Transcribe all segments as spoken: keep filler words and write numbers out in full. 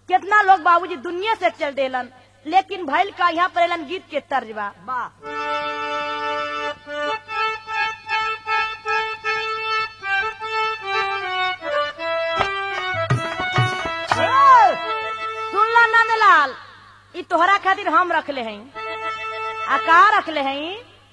कितना लोग बाबूजी दुनिया से चल देलन, लेकिन भैल का यहाँ पर एलन गीत के तर्जबा। सुनला नंदलाल, ई तोहरा खातिर हम रखले हैं। आ का रखले हैं?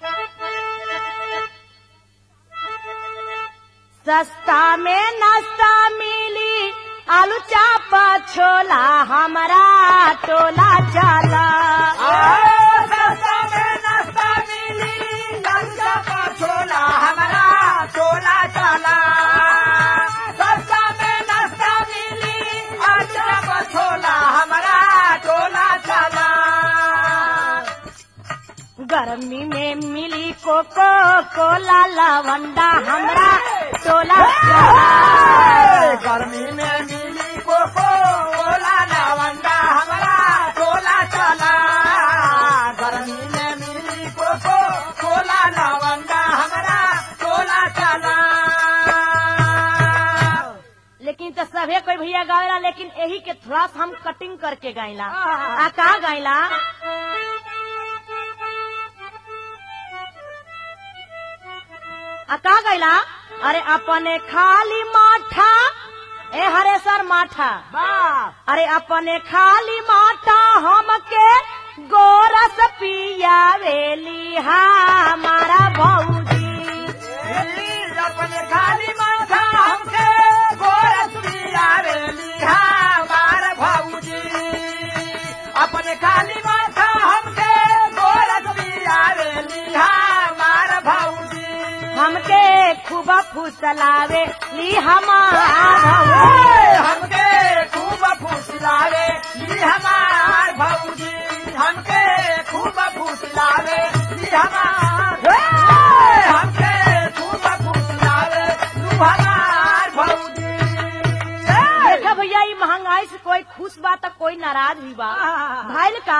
सस्ता में नाश्ता मिली, आलू चापा छोला, हमारा टोला चला। सस्ता में नाश्ता मिली, आलू चापा छोला, हमारा टोला चला। सस्ता में नाश्ता मिली, आलू चापा छोला, हमारा टोला चला। गर्मी में मिली कोको कोला लवंडा, हमरा टोला चला। गर्मी में मिली कोको कोला लवंडा, हमारा टोला चला। गर्मी में मिली कोको कोला लवंडा, हमारा टोला चला। लेकिन तो सभे कोई भैया गावेला, लेकिन यही के थोड़ा सा हम कटिंग करके गाइला। आ का गाइला? आ का गाइला? अरे अपने खाली माठा, ए हरे सर माठा, अरे अपने खाली माठा हमके गोरस पियावेली हमारा भौजी। अपने खाली माठा हमके गोरस पियावेली हमारा भौजी। अपने खाली माठा हमके गोरस पियावेली हमारा भौजी। हमके खूब फुसलावे ली हमार भौजी। हमके खूब फुसलावे ली हमार भौजी। हमके खूब फुसलावे ली हमार। हमके खूब फुसलावे तू हमार भौजी। देखा भैया, ये महंगाई से कोई खुश बा तो कोई नाराज भी बा। भाईल का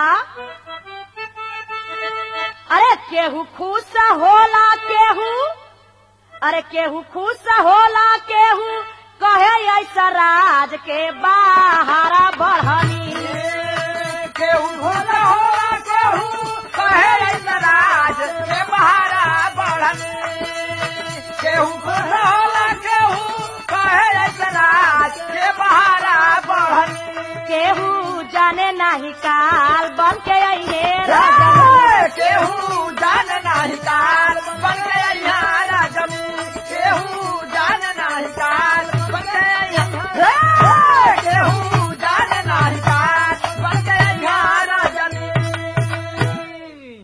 अरे केहू खुश होला, केहू अरे केहू खुश होला, केहू कहे ऐसा राज के बाहरा बढ़नी। केहू होला होला, केहू कहे ऐसा राज के बाहरा बढ़नी। केहू होला होला, केहू कहे ऐसा राज के बाहरा बढ़नी। केहू जाने नहीं काल बन के आइए, केहू जाने नहीं काल